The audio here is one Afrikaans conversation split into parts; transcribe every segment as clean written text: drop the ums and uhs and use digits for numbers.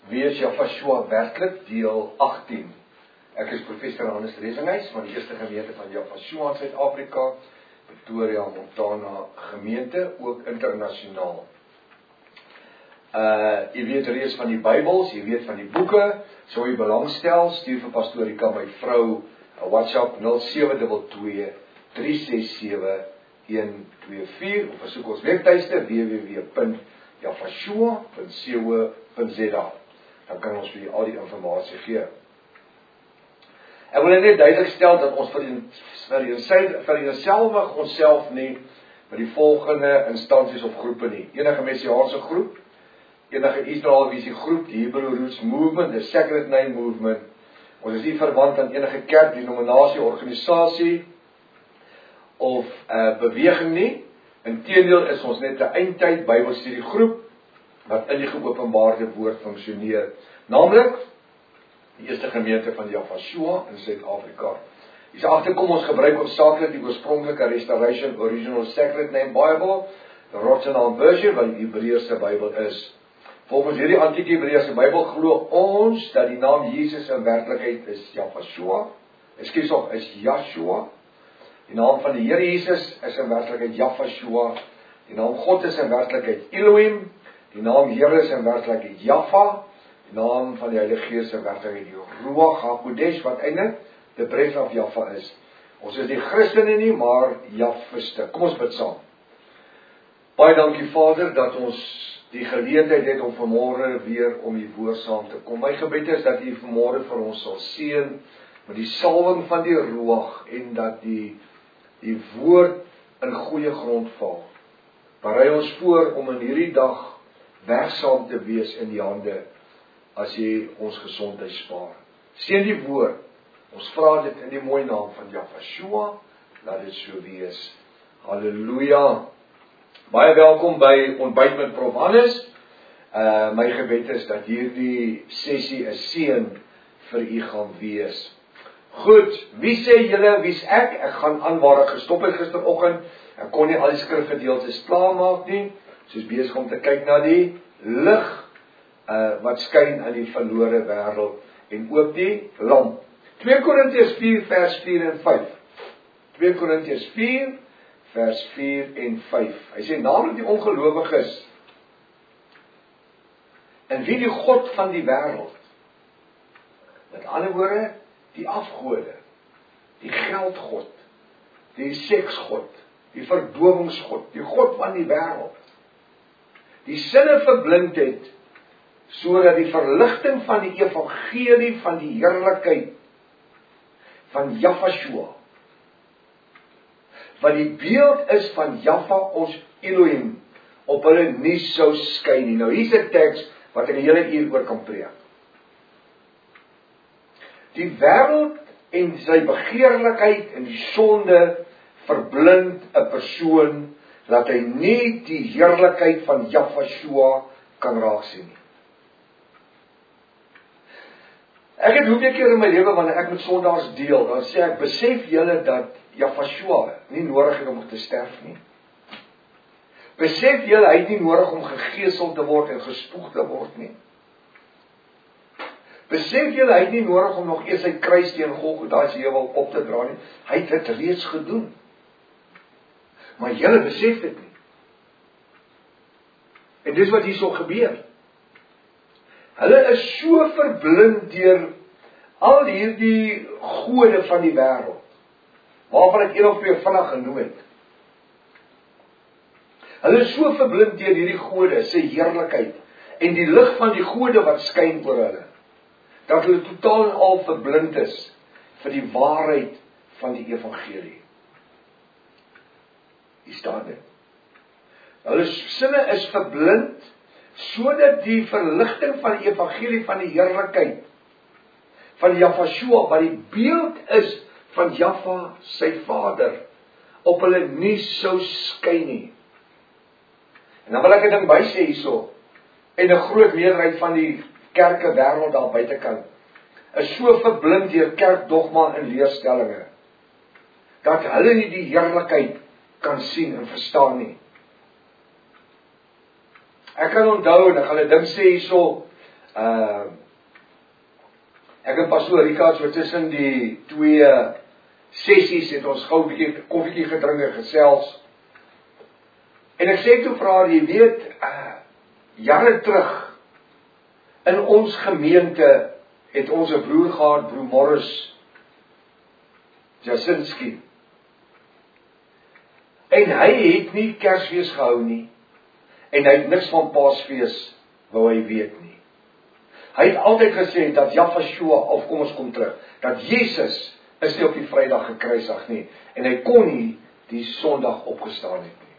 Wie is Jafashua werklik? Deel 18. Ek is professor Hannes Resinghuis van die eerste gemeente van Jafashua in Suid-Afrika, Pretoria, Montana gemeente, ook internasionaal. Jy weet reeds van die Bybels, jy weet van die boeke, sou jy belangstel, stuur vir Pastorika my vrou 'n WhatsApp 0722 367 124 of besoek ons webtuiste www.jafashua.co.za. Dan kan ons vir al die inligting gee. Ek wil net duidelik stel dat ons vereenselwig onsself nie met die volgende instansies of groepe nie. Enige messiaanse groep, enige Israelvisie groep, die Hebrew Roots Movement, the Sacred Name Movement. Ons is nie verwant aan enige kerk, denominasie, organisasie of beweging nie. Inteendeel is ons net 'n eindtyd Bybelstudiegroep wat in die geopenbaarde woord funksioneer. Naamlik die eerste gemeente van Jafashua in Suid-Afrika. Dis agterkom ons gebruik hoofsaaklik die oorspronklike Restoration Original Sacred Name Bible, die Rotterdam version wat die Hebreëse Bybel is. Volgens hierdie antieke Hebreëse Bybel glo ons dat die naam Jesus in werklikheid is Jafashua. Is Yahshua. Die naam van die Here Jesus is in werklikheid Jafashua. Die naam God is in werklikheid Elohim. Die naam Here is in werklikheid Jaffa. Die naam van die Heilige Gees is in werklikheid die Ruach HaKodesh, wat eintlik the breath of Jaffa is. Ons is nie Christene nie, maar Jafiste. Kom ons bid saam. Baie dankie Vader dat ons die geleentheid het om vanmôre weer om die woord saam te kom. My gebed is dat U vanmôre vir ons sal seën met die salwing van die Ruach en dat die woord in goeie grond val. Berei ons voor om in hierdie dag werksaam te wees in die hande as jy ons gesondheid spaar. Seën die woord. Ons vra dit in die mooi naam van Jafashua. Laat dit so wees. Halleluja. Baie welkom by Ontbyt met Prof Hannes. My gebed is dat hierdie sessie 'n seën vir u gaan wees. Goed, wie sê julle, wie's ek? Ek gaan aan waar ek gestop het gisteroggend. Ek kon nie al die skrifgedeeltes klaarmaak nie. Soos besig om te kyk na die lig wat skyn in die verlore wêreld en ook die lamp. 2 Korintiërs 4 vers 4 en 5. 2 Korintiërs 4 vers 4 en 5. Hy sê naamlik die ongelowiges en wie die God van die wêreld. Met ander woorde, die afgode, die geldgod, die seksgod, die verdowingsgod, die God van die wêreld. Die sinne verblind het sodat die verligting van die evangelie van die heerlikheid van Jafashua, wat die beeld is van Jaffa ons Elohim, op hulle nie sou skyn nie. Nou hier's 'n teks wat in die hele uur oor kan preek. Die wêreld en sy begeerlikheid en die sonde verblind 'n persoon dat hy nie die heerlikheid van Jafashua kan raak sien nie. Ek het hoeveel keer in my lewe wanneer ek met sondaars deel, dan sê ek, besef julle dat Jafashua nie nodig het om te sterf nie. Besef julle hy het nie nodig om gegeesel te word en gespoeg te word nie. Besef julle hy het nie nodig om nog eers sy kruis teen Golgotha se heuwel op te dra nie. Hy het dit reeds gedoen. Maar julle besef dit nie. En dis wat hierso gebeur. Hulle is so verblind deur al hierdie gode van die wêreld, waarvan ek een of twee vinnig genoem het. Hulle is so verblind deur hierdie gode se heerlikheid en die lig van die gode wat skyn oor hulle, dat hulle totaal en al verblind is vir die waarheid van die evangelie. Hier staan dit. Hulle sinne is verblind sodat die verligting van die evangelie van die heerlikheid van Jafashua, wat die beeld is van Jaffa, sy vader, op hulle nie sou skyn nie. En dan wil ek 'n ding bysê hierso, en 'n groot meerderheid van die kerke wêreld daar buitekant is so verblind deur kerkdogma en leerstellinge dat hulle nie die heerlikheid kan sien en verstaan nie. Ek kan onthou en ek gaan 'n ding sê hierso, Ek en pastoor Rika so tussen die 2 sessies het ons gou 'n bietjie koffietjie gedrink en gesels. En ek sê toe vir haar, jy weet, jare terug in ons gemeente het ons 'n broer gehad, broer Morris Jasinski. En hy het nie Kersfees gehou nie. En hy het niks van Paasfees wou hy weet nie. Hy het altyd gesê dat Yahshua, of kom ons kom terug, dat Jesus is nie op die Vrydag gekruisig nie. En hy kon nie die Sondag opgestaan het nie.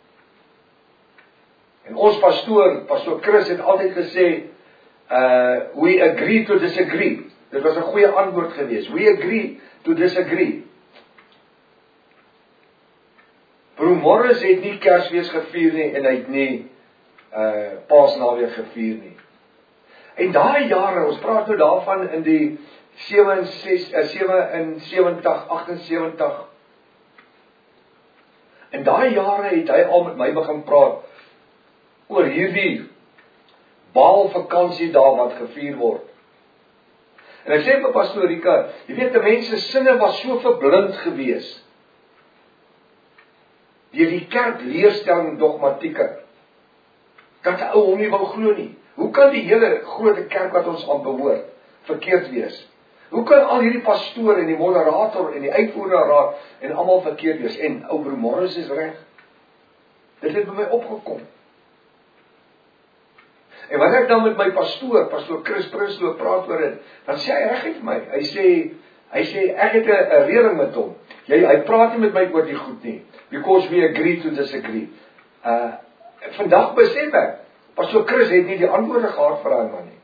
En ons pastoor Chris het altyd gesê, we agree to disagree. Dit was 'n goeie antwoord geweest. We agree to disagree. Broer Morris het nie Kersfees gevier nie en hy het nie Paasnaweek gevier nie. En daai jare, ons praat nou daarvan in die 77, 78. In daai jare het hy al met my begin praat oor hierdie Baalvakansie daar wat gevier word. En ek sê vir pastoor Rika, jy weet, die mense sinne was so verblind gewees deur die kerk leerstelling dogmatieke, dat 'n ou hom nie wou glo nie. Hoe kan die hele groot kerk wat ons aan behoort verkeerd wees? Hoe kan al hierdie pastoor en die moderator en die uitvoerende raad en almal verkeerd wees? En ou broer Morris is reg. Dit het by my opgekom. En wanneer ek dan met my pastoor Chris Prinsloo praat oor dit, dan sê hy reg vir my. Hy sê ek het 'n reëling met hom. Hy praat nie met my oor die goed nie, because we agree to disagree. Vandag besef ek, pastoor Chris het nie die antwoorde gehad vir daai man nie.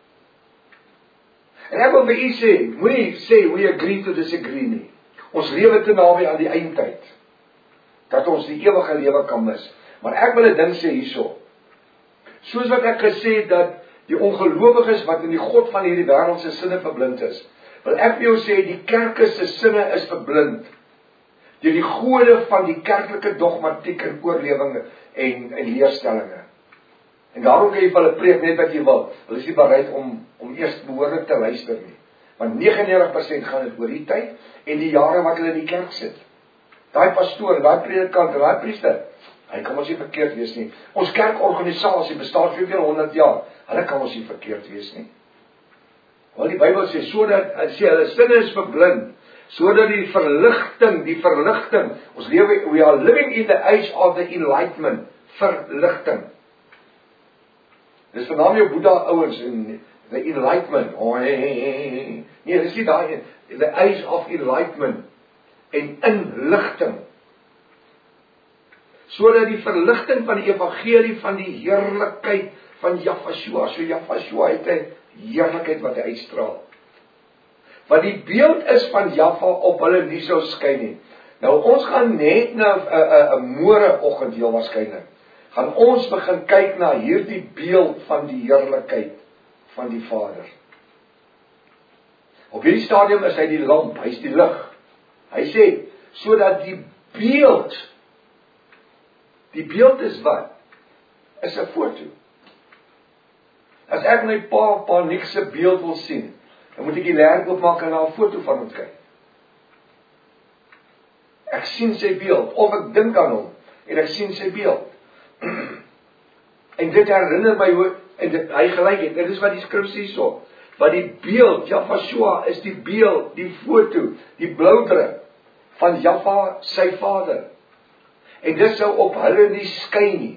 En ek wil by u sê, moenie sê we agree to disagree nie. Ons lewe te naby aan die eindtyd, dat ons die ewige lewe kan mis. Maar ek wil 'n ding sê hierso. Soos wat ek gesê het dat die ongelowiges wat in die God van hierdie wêreld se sinne verblind is, wil ek vir jou sê, die kerke se sinne is verblind deur die gode van die kerklike dogmatiek en oorlewinge en leerstellinge. En daarom kan jy vir hulle preek net wat jy wil. Hulle is nie bereid om eers behoorlik te luister nie. Want 99% gaan dit oor die tyd en die jare wat hulle in die kerk sit. Daai pastoor, daai predikant, daai priester, hy kan ons nie verkeerd wees nie. Ons kerkorganisasie bestaan vir veel 100 jaar. Hulle kan ons nie verkeerd wees nie. Want die Bybel sê, hulle sinne is verblind, sodat die verligting, ons lewe, we are living in the age of the enlightenment, verligting. Dis vernaam jou Boeddha ouens in the enlightenment, nee, dis nie daai, the age of enlightenment, en inligting, sodat die verligting van die evangelie van die heerlikheid van Yahshua, so Yahshua het 'n heerlikheid wat hy uitstraal, wat die beeld is van Jahwe op hulle nie sou skyn nie. Nou ons gaan net na 'n môreoggend heel waarskynlik, gaan ons begin kyk na hierdie beeld van die heerlikheid van die Vader. Op hierdie stadium is hy die lamp, hy is die lig. Hy sê, sodat die beeld is wat? Is 'n foto. As ek my pa Nick se beeld wil sien, dan moet ek die lerk oopmaak en na 'n foto van hom kyk. Ek sien sy beeld, of ek dink aan hom, en ek sien sy beeld. En dit herinner my hoe, en hy gelyk het, dit is wat die skrif sê so, wat die beeld, Yahshua is die beeld, die foto, die bloudruk van Jahwe sy Vader. En dit sou op hulle nie skyn nie.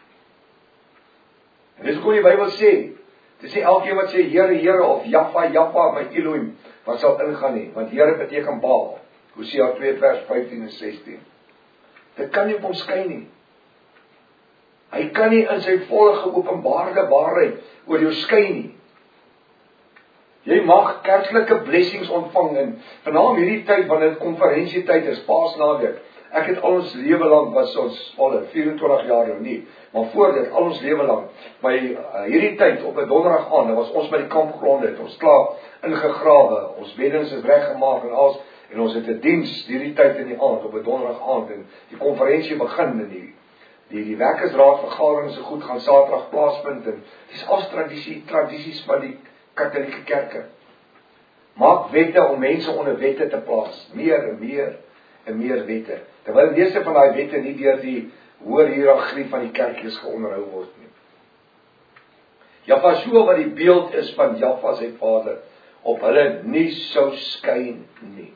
En dis hoe die Bybel sê, dit sê elkeen wat sê Here, Here, of Jahwe, my Elohim, wat sal ingaan nie, want Here beteken Baal. Hosea 2 vers 15 en 16. Dit kan nie op hom skyn nie. Hy kan nie in sy volle geopenbaarde waarheid oor jou skyn nie. Jy mag kerklike blessings ontvang en veral hierdie tyd wanneer dit konferensietyd is, Paasnaweek. Ek het al ons lewe lank, was ons al 24 jaar nou nie, maar voor dit al ons lewe lank, by hierdie tyd op 'n donderdag aand, was ons by die kampgronde, het ons klaar ingegrawe, ons beddens is reggemaak en alles, en ons het 'n diens hierdie tyd in die aand op 'n donderdag aand en die konferensie begin in die Die werkersraad vergaderings so goed gaan Saterdag plaasvind en dis al tradisies van die Katolieke kerke. Maak wette om mense onder wette te plaas, meer en meer wette. Terwyl die meeste van daai wette nie deur die hoër hiërargie van die kerkies geonderhou word nie. Jafashua wat die beeld is van Jaffa sy vader, op hulle nie sou skyn nie.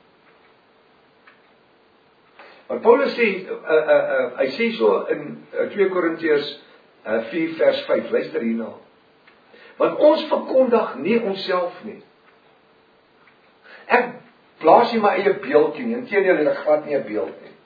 Want Paulus sê, hy sê so in 2 Korintiërs 4 vers 5, luister hierna. Want ons verkondig nie onsself nie. Ek plaas nie my eie beeld nie, inteendeel het ek glad nie 'n beeld nie.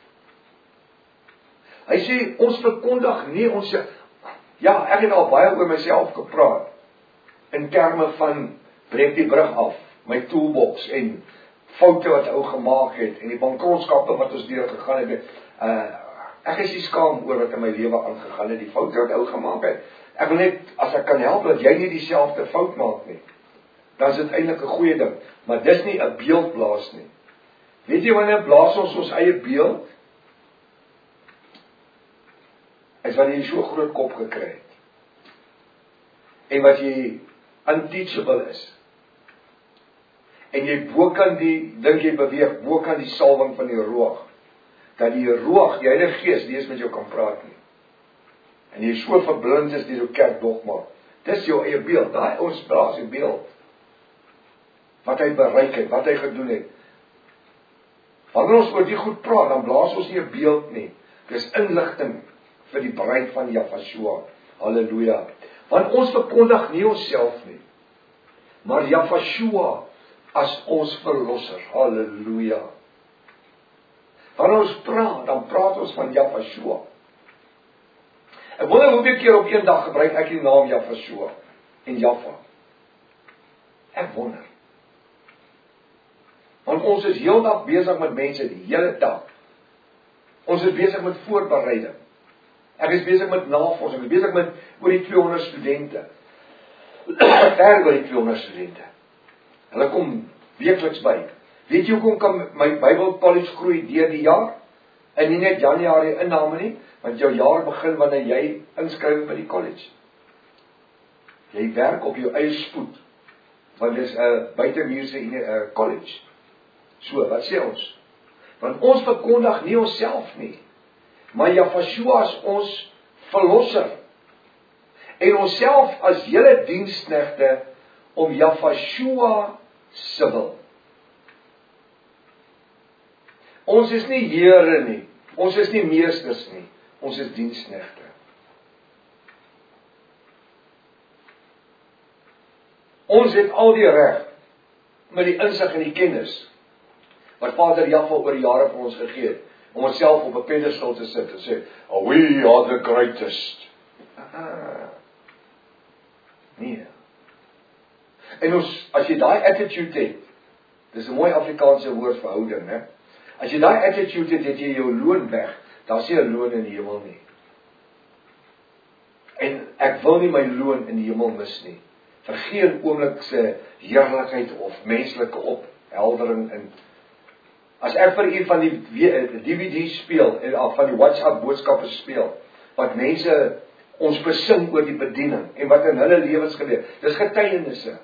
Hy sê, ons verkondig nie onsself. Ja, ek het al baie oor myself gepraat, in terme van, breek die brug af, my toolbox, en foute wat ou gemaak het, en die bankrotskappe wat ons deur gegaan het, ek is nie skaam oor wat in my lewe aangegaan het, die foute wat ou gemaak het. Ek wil net, as ek kan help, dat jy nie dieselfde fout maak nie, dan is dit eintlik 'n goeie ding, maar dis nie 'n beeld blaas nie. Weet jy wanneer blaas ons eie beeld? Is wanneer jy so groot kop gekry het, en wat jy unteachable is, en jy bokant dink jy beweeg, bokant die salwing van die Ruach, dat die Ruach, die Heilige Gees, nie eens met jou kan praat nie, en jy so verblind is deur jou kerkdogma, dis jou eie beeld, daai ons blaas die beeld, wat hy bereik het, wat hy gedoen het. Wanneer ons oor die goed praat, dan blaas ons nie 'n beeld nie, dis inligting vir die bruid van Jafashua, halleluja, want ons verkondig nie onsself nie, maar Jafashua as ons verlosser, halleluja. Wanneer ons praat, dan praat ons van Jafashua. Ek wonder hoeveel keer op een dag gebruik ek die naam Jafashua en Jaffa. Ek wonder. Want ons is heeldag besig met mense, die hele dag. Ons is besig met voorbereiding. Ek is besig met navorsing, ek is besig met oor die 200 studente. Ver oor die 200 studente. Hulle kom weekliks by. Weet jy hoekom kan my Bible College groei deur die jaar? En nie net Januarie inname nie, want jou jaar begin wanneer jy inskryf by die college. Jy werk op jou eie spoed, want dis 'n buitemuurse college. So, wat sê ons? Want ons verkondig nie onsself nie, maar Jafashua as ons verlosser, en onsself as hele diensknegte om Jafashua se wil. Ons is nie here nie, ons is nie meesters nie, ons is diensknegte. Ons het al die reg met die insig en die kennis wat Vader Jaffa oor die jare vir ons gegee het, om onsself op 'n pedestal te sit en sê, oh, we are the greatest. Nee. En as jy daai attitude het, dis 'n mooi Afrikaanse woord vir houding, né? As jy daai attitude het, het jy jou loon weg, dan is nie 'n loon in die hemel nie. En ek wil nie my loon in die hemel mis nie, vir geen oomlikse heerlikheid of menslike opheldering in. As ek vir u van die DVD speel, en van die WhatsApp boodskappe speel, wat mense ons besing oor die bediening, en wat in hulle lewens gebeur, dis getuienisse.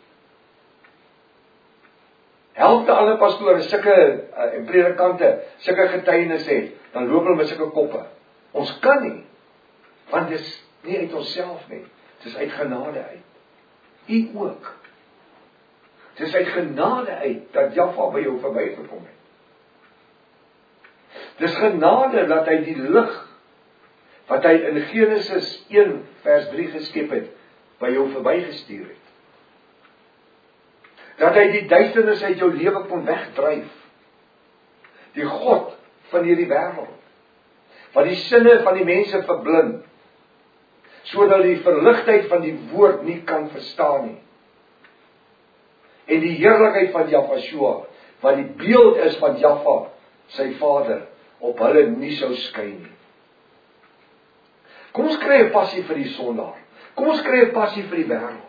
Helfte ander pastore, en predikante, sulke getuienisse het, dan loop hulle met sulke koppe. Ons kan nie, want dis nie uit onsself nie, dis uit genade uit. U ook. Dis uit genade uit, dat Jaffa by jou verbygekom het. Dis genade dat hy die lig, wat hy in Genesis 1 vers 3 geskep het, by jou verbygestuur het. Dat hy die duisternis uit jou lewe kon wegdryf. Die God van hierdie wêreld, wat die sinne van die mense verblind, sodat die verligtheid van die woord nie kan verstaan nie. En die heerlikheid van Jafashua, wat die beeld is van Jaffa, sy vader, op hulle nie sou skyn nie. Kom ons kry 'n passie vir die sondaar. Kom ons kry 'n passie vir die wêreld.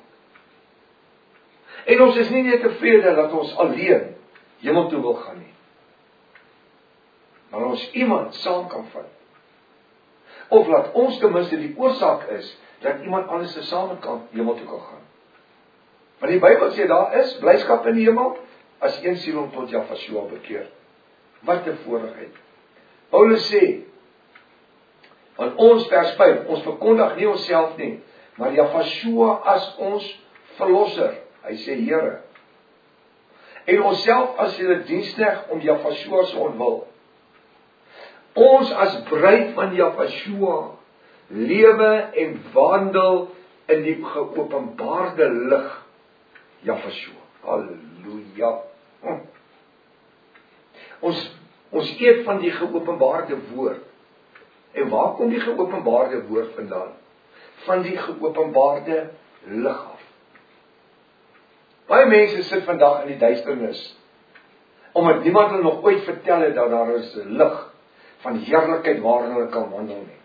En ons is nie net tevrede dat ons alleen hemel toe wil gaan nie, maar ons iemand saam kan vat. of laat ons ten minste die oorsaak is, dat iemand anders saam kan hemel toe kan gaan. Want die Bybel sê, daar is blyskap in die hemel, as een siel hom tot Jahweh bekeer. Wat 'n voorregheid. Paulus sê, want ons vers 5, ons verkondig nie onsself nie, maar Jahweh as ons verlosser, hy sê Here, en onsself as julle diensknegt om Jahweh se ontwil. Ons as bruid van Jahweh lewe en wandel in die geopenbaarde lig Jahweh. Halleluja. Ons eet van die geopenbaarde woord. En waar kom die geopenbaarde woord vandaan? Van die geopenbaarde lig af. Baie mense sit vandag in die duisternis, omdat niemand hulle nog ooit vertel het dat daar is lig van heerlikheid waarin hulle kan wandel nie.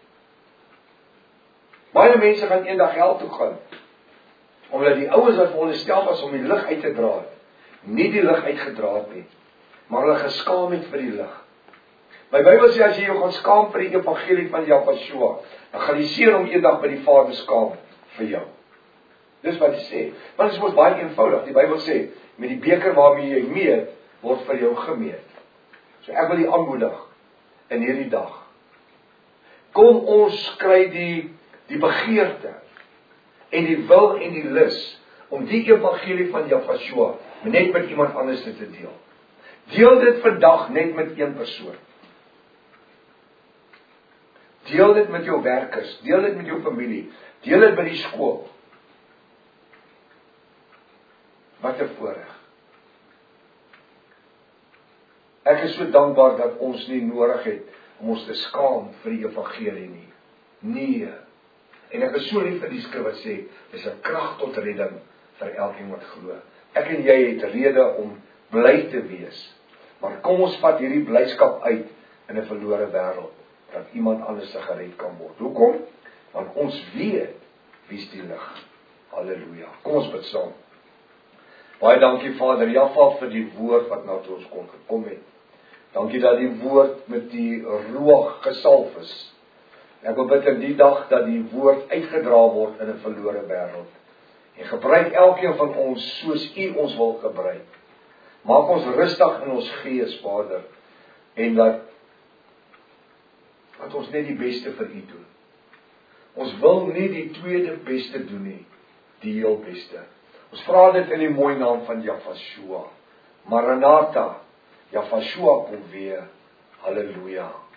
Baie mense gaan eendag hel toe gaan, omdat die ouens wat veronderstel was om die lig uit te dra, nie die lig uitgedra het nie, maar hulle geskaam het vir die lig. My Bybel sê, as jy jou gaan skaam vir die evangelie van Jahweh, dan gaan jy seer om eendag by die Vader skaam vir jou. Dis wat hy sê. Want dit is mos baie eenvoudig. Die Bybel sê, met die beker waarmee jy meet, word vir jou gemeet. So ek wil die aanmoedig in hierdie dag. Kom ons kry die begeerte en die wil en die lus om die evangelie van Jahweh net met iemand anders te deel. Deel dit vandag net met een persoon. Deel dit met jou werkers, deel dit met jou familie, deel dit by die skool. Wat 'n voorreg. Ek is so dankbaar dat ons nie nodig het om ons te skaam vir die evangelie nie. Nee. En ek is so lief vir die skrif wat sê, dis 'n krag tot redding vir elkeen wat glo. Ek en jy het rede om bly te wees. Maar kom ons vat hierdie blyskap uit in 'n verlore wêreld, dat iemand anders gered kan word. Hoekom? Want ons weet wie's die lig. Halleluja. Kom ons bid saam. Baie dankie Vader Jahweh vir die woord wat na ons kon gekom het. Dankie dat die woord met die roog gesalf is. Ek wil bid in die dag dat die woord uitgedra word in 'n verlore wêreld. En gebruik elkeen van ons soos U ons wil gebruik. Maak ons rustig in ons gees, Vader, en dat ons net die beste vir U doen. Ons wil nie die tweede beste doen nie, die heel beste. Ons vra dit in die mooi naam van Jahweh. Maranatha, Jahweh kom weer. Halleluja.